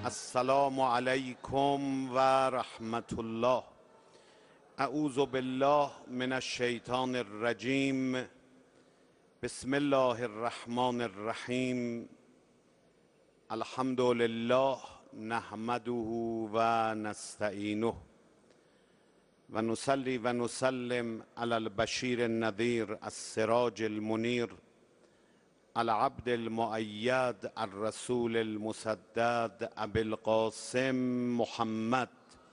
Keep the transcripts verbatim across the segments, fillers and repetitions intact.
السلام علیکم و رحمت اللہ. اعوذ باللہ من الشیطان الرجیم. بسم اللہ الرحمن الرحیم. الحمد للہ نحمده و نستعینه و نصلی و نسلم علی البشیر النذیر السراج المنیر العبد المؤید الرسول المسدد ابی القاسم محمد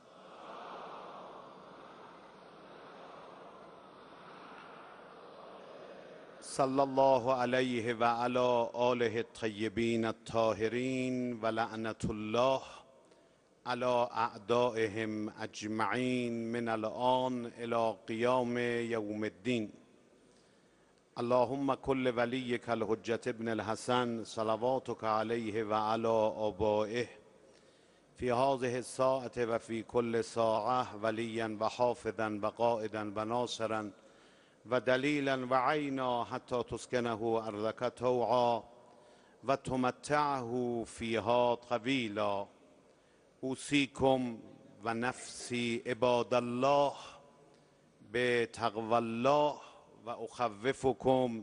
صلی اللہ علیہ وعلی آلہ الطیبین الطاہرین ولعنت اللہ علی اعدائهم اجمعین من الآن الی قیام یوم الدین. اللهم كل وليك الحجة ابن الحسن صلواتك عليه وعلى آبائه في هذه الساعة وفي كل ساعة وليا وحافظا وقائدا وناصرا ودليلا وعينا حتى تسكنه أرضك طوعا وتمتعه فيها طويلا. أوصيكم ونفسي عباد الله بتقوى الله و اخوفکم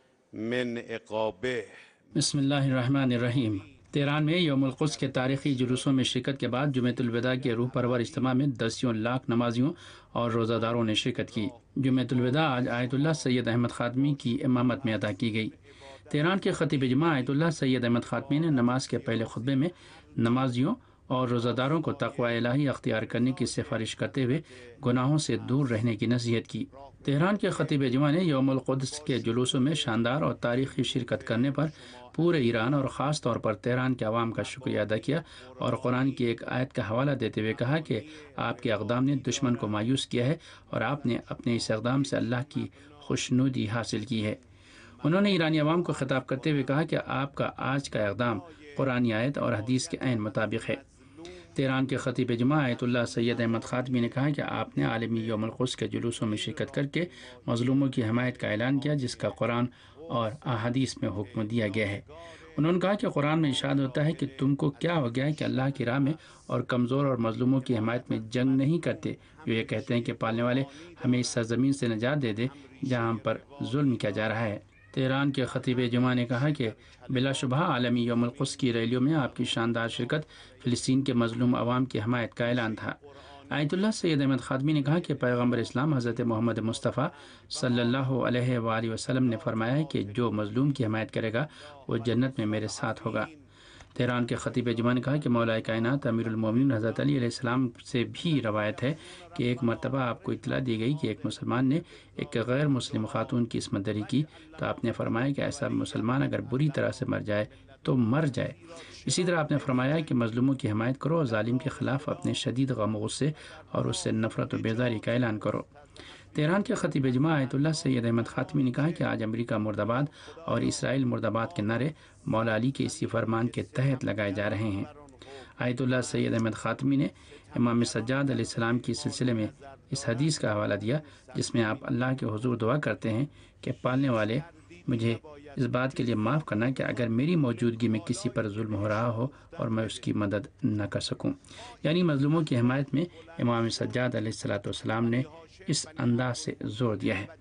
من عقابه. بسم اللہ الرحمن الرحیم. تہران میں یوم القدس کے تاریخی جلوسوں میں شرکت کے بعد جمعۃ الوداع کے روح پرور اجتماع میں دسیوں لاکھ نمازیوں اور روزہ داروں نے شرکت کی. جمعۃ الوداع آج آیت اللہ سید احمد خاتمی کی امامت میں ادا کی گئی. تہران کے خطیب جمعہ آیت اللہ سید احمد خاتمی نے نماز کے پہلے خطبے میں نمازیوں اور روزہ داروں کو تقوی الہی اختیار کرنے کی سفارش کرتے ہوئے گناہوں سے دور رہنے کی نصیحت کی. تہران کے خطیب جمعہ نے یوم القدس کے جلوسوں میں شاندار اور تاریخی شرکت کرنے پر پورے ایران اور خاص طور پر تہران کے عوام کا شکریہ ادا کیا اور قرآن کی ایک آیت کا حوالہ دیتے ہوئے کہا کہ آپ کے اقدام نے دشمن کو مایوس کیا ہے اور آپ نے اپنے اس اقدام سے اللہ کی خوشنودی حاصل کی ہے. انہوں نے ایرانی عوام کو خطاب کرتے ہوئے کہا کہ آپ کا آج کا اقدام قرآن آیت اور حدیث کے عین مطابق ہے. تہران کے خطیب جمعہ آیت اللہ سید احمد خاتمی نے کہا کہ آپ نے عالمی یوم القدس کے جلوسوں میں شرکت کر کے مظلوموں کی حمایت کا اعلان کیا جس کا قرآن اور احادیث میں حکم دیا گیا ہے. انہوں نے کہا کہ قرآن میں ارشاد ہوتا ہے کہ تم کو کیا ہو گیا ہے کہ اللہ کی راہ میں اور کمزور اور مظلوموں کی حمایت میں جنگ نہیں کرتے جو یہ کہتے ہیں کہ پالنے والے ہمیں اس سرزمین سے نجات دے دے جہاں ہم پر ظلم کیا جا رہا ہے. تہران کے خطیب جمعہ نے کہا کہ بلا شبہ عالمی یوم القدس کی ریلیوں میں آپ کی شاندار شرکت فلسطین کے مظلوم عوام کی حمایت کا اعلان تھا. آیت اللہ سید احمد خاتمی نے کہا کہ پیغمبر اسلام حضرت محمد مصطفیٰ صلی اللہ علیہ وآلہ وسلم نے فرمایا ہے کہ جو مظلوم کی حمایت کرے گا وہ جنت میں میرے ساتھ ہوگا. تہران کے خطیب جمعہ نے کہا کہ مولا کائنات امیر المومنین حضرت علی علیہ السلام سے بھی روایت ہے کہ ایک مرتبہ آپ کو اطلاع دی گئی کہ ایک مسلمان نے ایک غیر مسلم خاتون کی عصمت دری کی تو آپ نے فرمایا کہ ایسا مسلمان اگر بری طرح سے مر جائے تو مر جائے. اسی طرح آپ نے فرمایا کہ مظلوموں کی حمایت کرو اور ظالم کے خلاف اپنے شدید غم و غصے اور اس سے نفرت و بیزاری کا اعلان کرو. تہران کے خطیب جمعہ آیت اللہ سید احمد خاتمی نے کہا کہ آج امریکہ مرد آباد اور اسرائیل مرد آباد کے نعرے مولا علی کے اسی فرمان کے تحت لگائے جا رہے ہیں. آیت اللہ سید احمد خاتمی نے امام سجاد علیہ السلام کی سلسلے میں اس حدیث کا حوالہ دیا جس میں آپ اللہ کے حضور دعا کرتے ہیں کہ پالنے والے مجھے اس بات کے لیے معاف کرنا کہ اگر میری موجودگی میں کسی پر ظلم ہو رہا ہو اور میں اس کی مدد نہ کر سکوں. یعنی مظلوموں کی حمایت میں امام سجاد علیہ الصلوۃ والسلام نے اس انداز سے زور دیا ہے.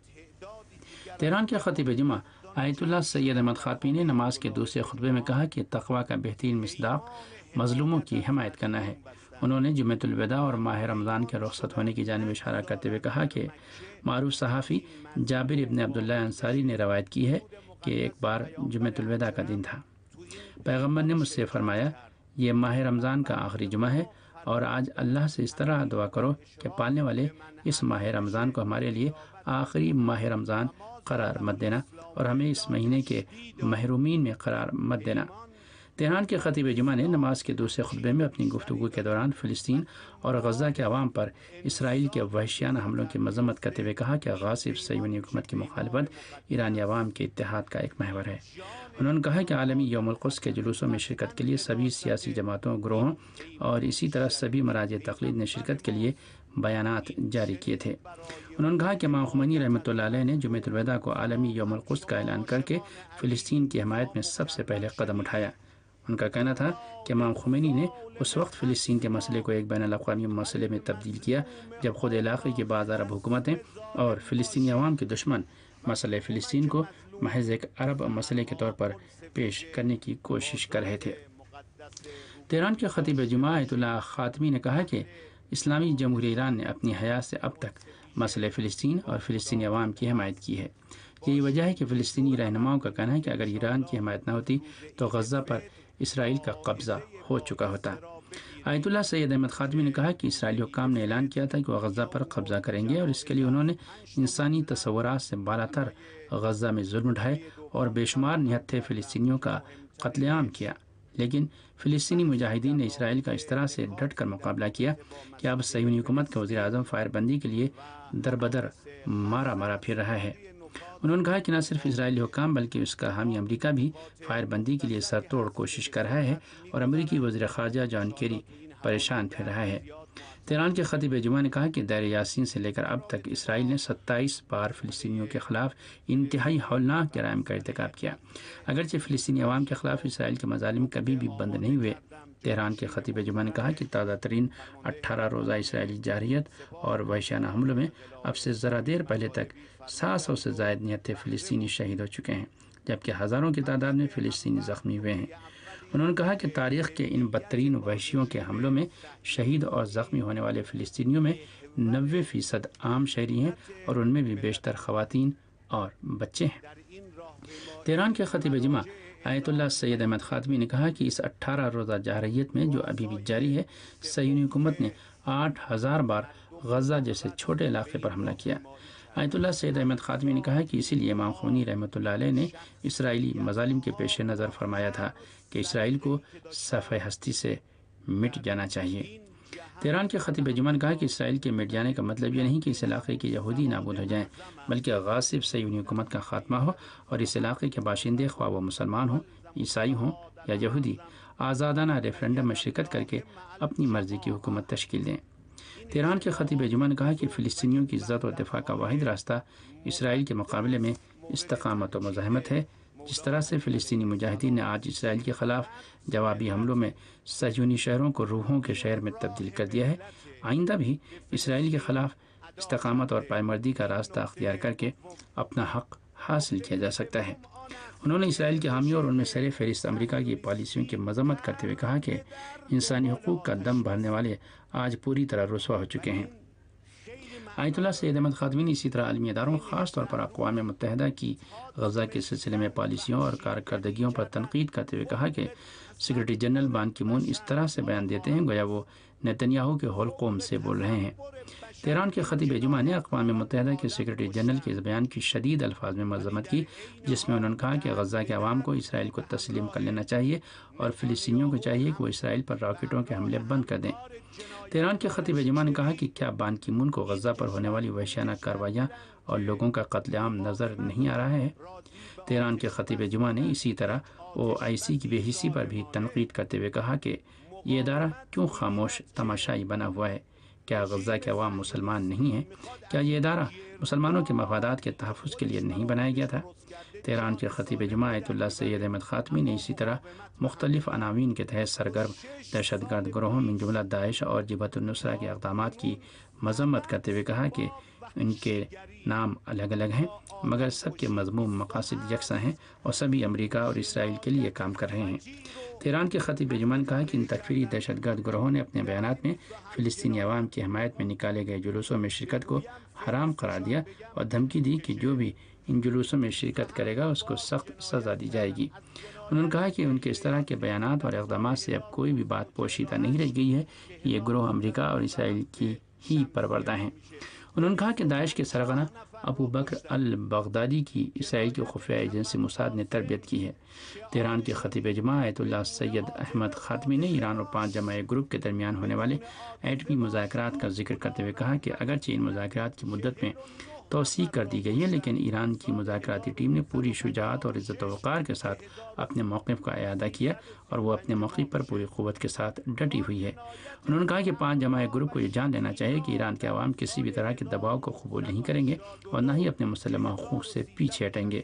تہران کے خطیب جمعہ آیت اللہ سید احمد خاتمی نے نماز کے دوسرے خطبے میں کہا کہ تقویٰ کا بہترین مصداق مظلوموں کی حمایت کرنا ہے. انہوں نے جمعۃ الوداع اور ماہ رمضان کے رخصت ہونے کی جانب اشارہ کرتے ہوئے کہا کہ معروف صحافی جابر ابن عبداللہ انصاری نے روایت کی ہے کہ ایک بار جمعۃ الوداع کا دن تھا. پیغمبر نے مجھ سے فرمایا یہ ماہ رمضان کا آخری جمعہ ہے اور آج اللہ سے اس طرح دعا کرو کہ پالنے والے اس ماہ رمضان کو ہمارے لیے آخری ماہ رمضان قرار مت دینا اور ہمیں اس مہینے کے محرومین میں قرار مت دینا. تہران کے خطیب جمعہ نے نماز کے دوسرے خطبے میں اپنی گفتگو کے دوران فلسطین اور غزہ کے عوام پر اسرائیل کے وحشیانہ حملوں کی مذمت کرتے ہوئے کہا کہ غاصب صہیونی حکومت کی مخالفت ایرانی عوام کے اتحاد کا ایک محور ہے. انہوں نے کہا کہ عالمی یوم القدس کے جلوسوں میں شرکت کے لیے سبھی سیاسی جماعتوں گروہوں اور اسی طرح سبھی مراجع تقلید نے شرکت کے لیے بیانات جاری کیے تھے. انہوں نے کہا کہ امام خمینی رحمۃ اللہ علیہ نے جمعۃ الوداع کو عالمی یوم القدس کا اعلان کر کے فلسطین کی حمایت میں سب سے پہلے قدم اٹھایا. ان کا کہنا تھا کہ امام خمینی نے اس وقت فلسطین کے مسئلے کو ایک بین الاقوامی مسئلے میں تبدیل کیا جب خود علاقے کی بعض عرب حکومتیں اور فلسطینی عوام کے دشمن مسئلہ فلسطین کو محض ایک عرب مسئلے کے طور پر پیش کرنے کی کوشش کر رہے تھے۔ تہران کے خطیب جمعہ آیت اللہ خاتمی نے کہا کہ اسلامی جمہوریہ ایران نے اپنی حیات سے اب تک مسئلہ فلسطین اور فلسطینی عوام کی حمایت کی ہے۔ یہی وجہ ہے کہ فلسطینی رہنماؤں کا کہنا ہے کہ اگر ایران کی حمایت نہ ہوتی تو غزہ پر اسرائیل کا قبضہ ہو چکا ہوتا۔ آیت اللہ سید احمد خاتمی نے کہا کہ اسرائیلی حکام نے اعلان کیا تھا کہ وہ غزہ پر قبضہ کریں گے، اور اس کے لیے انہوں نے انسانی تصورات سے بالا تر غزہ میں ظلم اٹھائے اور بے شمار نہتھے فلسطینیوں کا قتل عام کیا، لیکن فلسطینی مجاہدین نے اسرائیل کا اس طرح سے ڈٹ کر مقابلہ کیا کہ اب صہیونی حکومت کا وزیر اعظم فائر بندی کے لیے در بدر مارا مارا پھر رہا ہے۔ انہوں نے کہا کہ نہ صرف اسرائیلی حکام بلکہ اس کا حامی امریکہ بھی فائر بندی کے لیے سر توڑ کوشش کر رہا ہے، اور امریکی وزیر خارجہ جان کیری پریشان پھر رہا ہے۔ تہران کے خطیب جمعہ نے کہا کہ دیر یاسین سے لے کر اب تک اسرائیل نے ستائیس بار فلسطینیوں کے خلاف انتہائی ہولناک جرائم کا ارتکاب کیا، اگرچہ فلسطینی عوام کے خلاف اسرائیل کے مظالم کبھی بھی بند نہیں ہوئے۔ تہران کے خطیب جمعہ نے کہا کہ تازہ ترین اٹھارہ روزہ اسرائیلی جارحیت اور وحشیانہ حملوں میں اب سے ذرا دیر پہلے تک سات سو سے زائد نہتھے فلسطینی شہید ہو چکے ہیں، جبکہ ہزاروں کی تعداد میں فلسطینی زخمی ہوئے ہیں۔ انہوں نے کہا کہ تاریخ کے ان بدترین وحشیوں کے حملوں میں شہید اور زخمی ہونے والے فلسطینیوں میں نوے فیصد عام شہری ہیں، اور ان میں بھی بیشتر خواتین اور بچے ہیں۔ تہران کے خطیب جمعہ آیت اللہ سید احمد خاتمی نے کہا کہ اس اٹھارہ روزہ جارحیت میں جو ابھی بھی جاری ہے، صہیونی حکومت نے آٹھ ہزار بار غزہ جیسے چھوٹے علاقے پر حملہ کیا۔ آیت اللہ سید احمد خاتمی نے کہا کہ اسی لیے امام خمینی رحمۃ اللہ علیہ نے اسرائیلی مظالم کے پیش نظر فرمایا تھا کہ اسرائیل کو صفحہ ہستی سے مٹ جانا چاہیے۔ تہران کے خطیب جمعہ نے کہا کہ اسرائیل کے مٹ جانے کا مطلب یہ نہیں کہ اس علاقے کے یہودی نابود ہو جائیں، بلکہ غاصب صہیونی حکومت کا خاتمہ ہو، اور اس علاقے کے باشندے خواہ وہ مسلمان ہوں، عیسائی ہوں یا یہودی آزادانہ ریفرنڈم میں شرکت کر کے اپنی مرضی کی حکومت تشکیل دیں۔ تہران کے خطیب جمعہ نے کہا کہ فلسطینیوں کی عزت و دفاع کا واحد راستہ اسرائیل کے مقابلے میں استقامت و مزاحمت ہے۔ جس طرح سے فلسطینی مجاہدین نے آج اسرائیل کے خلاف جوابی حملوں میں صہیونی شہروں کو روحوں کے شہر میں تبدیل کر دیا ہے، آئندہ بھی اسرائیل کے خلاف استقامت اور پائمردی کا راستہ اختیار کر کے اپنا حق حاصل کیا جا سکتا ہے۔ انہوں نے اسرائیل کے حامیوں اور ان میں سر فہرست امریکہ کی پالیسیوں کی مذمت کرتے ہوئے کہا کہ انسانی حقوق کا دم بھرنے والے آج پوری طرح رسوا ہو چکے ہیں۔ آیت اللہ سید احمد خاتمی نے اسی طرح عالمی اداروں، خاص طور پر اقوام متحدہ کی غزہ کے سلسلے میں پالیسیوں اور کارکردگیوں پر تنقید کرتے ہوئے کہا کہ سیکرٹری جنرل بان کی مون اس طرح سے بیان دیتے ہیں گویا وہ نیتنیاہو کے حلقوم سے بول رہے ہیں۔ تہران کے خطیب جمعہ نے اقوام متحدہ کے سیکرٹری جنرل کے اس بیان کی شدید الفاظ میں مذمت کی، جس میں انہوں نے کہا کہ غزہ کے عوام کو اسرائیل کو تسلیم کر لینا چاہیے اور فلسطینیوں کو چاہیے کہ وہ اسرائیل پر راکٹوں کے حملے بند کر دیں۔ تہران کے خطیب جمعہ نے کہا کہ کیا بان کی مون کو غزہ پر ہونے والی وحشیانہ کارروائیاں اور لوگوں کا قتل عام نظر نہیں آ رہا ہے؟ تہران کے خطیب جمعہ نے اسی طرح او آئی سی کی بے حسی پر بھی تنقید کرتے ہوئے کہا کہ یہ ادارہ کیوں خاموش تماشائی بنا ہوا ہے؟ کیا غزہ کے عوام مسلمان نہیں ہیں؟ کیا یہ ادارہ مسلمانوں کے مفادات کے تحفظ کے لیے نہیں بنایا گیا تھا؟ تہران کے خطیب جمعہ آیت اللہ سید احمد خاتمی نے اسی طرح مختلف عناوین کے تحت سرگرم دہشت گرد گروہوں من جملہ داعش اور جبہت النصرہ کے اقدامات کی مذمت کرتے ہوئے کہا کہ ان کے نام الگ الگ ہیں مگر سب کے مضمون مقاصد یکساں ہیں اور سبھی امریکہ اور اسرائیل کے لیے کام کر رہے ہیں۔ تہران کے خطیب جمعہ نے کہا کہ ان تکفیری دہشت گرد گروہوں نے اپنے بیانات میں فلسطینی عوام کی حمایت میں نکالے گئے جلوسوں میں شرکت کو حرام قرار دیا اور دھمکی دی کہ جو بھی ان جلوسوں میں شرکت کرے گا اس کو سخت سزا دی جائے گی۔ انہوں نے کہا کہ ان کے اس طرح کے بیانات اور اقدامات سے اب کوئی بھی بات پوشیدہ نہیں رہ گئی ہے، یہ گروہ امریکہ اور اسرائیل کی ہی پروردہ ہیں۔ انہوں نے کہا کہ داعش کے سرغنہ ابو بکر البغدادی کی اسرائیل کی خفیہ ایجنسی موساد نے تربیت کی ہے۔ تہران کے خطیب جمعہ آیت اللہ سید احمد خاتمی نے ایران اور پانچ جماعی گروپ کے درمیان ہونے والے ایٹمی مذاکرات کا ذکر کرتے ہوئے کہا کہ اگرچہ ان مذاکرات کی مدت میں توسیع کر دی گئی ہے لیکن ایران کی مذاکراتی ٹیم نے پوری شجاعت اور عزت و وقار کے ساتھ اپنے موقف کا اعادہ کیا اور وہ اپنے موقف پر پوری قوت کے ساتھ ڈٹی ہوئی ہے۔ انہوں نے کہا کہ پانچ جماعی گروپ کو یہ جان لینا چاہیے کہ ایران کے عوام کسی بھی طرح کے دباؤ کو قبول نہیں کریں گے اور نہ ہی اپنے مسلمہ حقوق سے پیچھے ہٹیں گے۔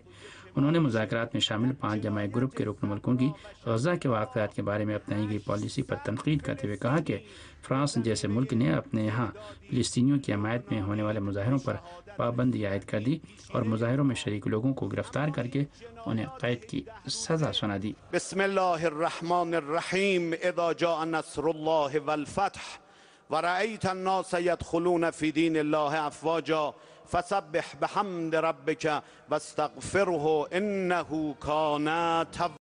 انہوں نے مذاکرات میں شامل پانچ جماعی گروپ کے رکن ملکوں کی غزہ کے واقعات کے بارے میں اپنائی گئی پالیسی پر تنقید کرتے ہوئے کہا کہ فرانس جیسے ملک نے اپنے یہاں فلسطینیوں کی حمایت میں ہونے والے مظاہروں پر پابندی عائد کر دی اور مظاہروں میں شریک لوگوں کو گرفتار کر کے انہیں قید کی سزا سنا دی۔ بسم اللہ الرحمن الرحیم اذا جاء نصر اللہ والفتح ورأيت الناس يدخلون في دين الله أفواجا فسبح بحمد ربك واستغفره إنه كان توابا۔